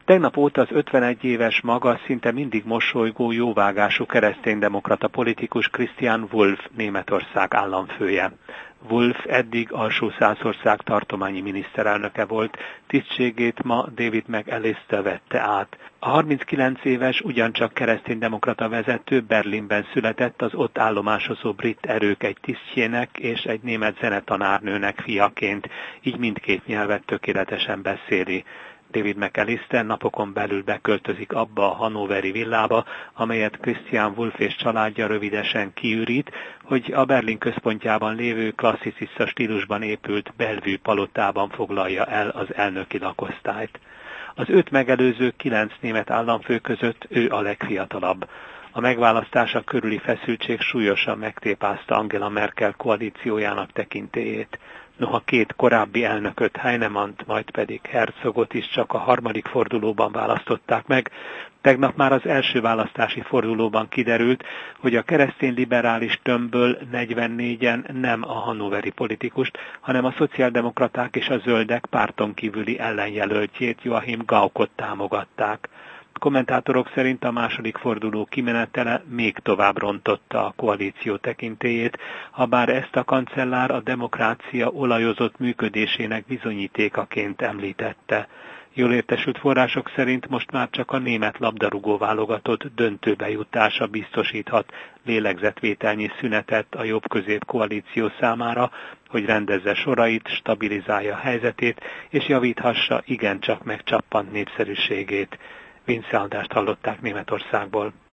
Tegnap óta az 51 éves, magas, szinte mindig mosolygó, jóvágású kereszténydemokrata politikus Christian Wulff Németország államfője. Wulff eddig Alsó-Szászország tartományi miniszterelnöke volt, tisztségét ma David McAllister vette át. A 39 éves, ugyancsak kereszténydemokrata vezető Berlinben született az ott állomásozó brit erők egy tisztjének és egy német zenetanárnőnek fiaként, így mindkét nyelvet tökéletesen beszéli. David McAllister napokon belül beköltözik abba a hannoveri villába, amelyet Christian Wulff és családja rövidesen kiürít, hogy a Berlin központjában lévő klasszicista stílusban épült Bellevue palotában foglalja el az elnöki lakosztályt. Az őt megelőző 9 német államfő között ő a legfiatalabb. A megválasztása körüli feszültség súlyosan megtépázta Angela Merkel koalíciójának tekintélyét. Noha két korábbi elnököt, Heinemannt, majd pedig Herzogot is csak a harmadik fordulóban választották meg, tegnap már az első választási fordulóban kiderült, hogy a keresztény liberális tömbből 44-en nem a hannoveri politikust, hanem a szociáldemokraták és a zöldek párton kívüli ellenjelöltjét, Joachim Gauckot támogatták. Kommentátorok szerint a második forduló kimenetele még tovább rontotta a koalíció tekintélyét, habár ezt a kancellár a demokrácia olajozott működésének bizonyítékaként említette. Jól értesült források szerint most már csak a német labdarúgó válogatott döntőbe jutása biztosíthat lélegzetvételnyi szünetet a jobb-közép koalíció számára, hogy rendezze sorait, stabilizálja helyzetét és javíthassa igencsak megcsappant népszerűségét. Vince Aldást hallották Németországból.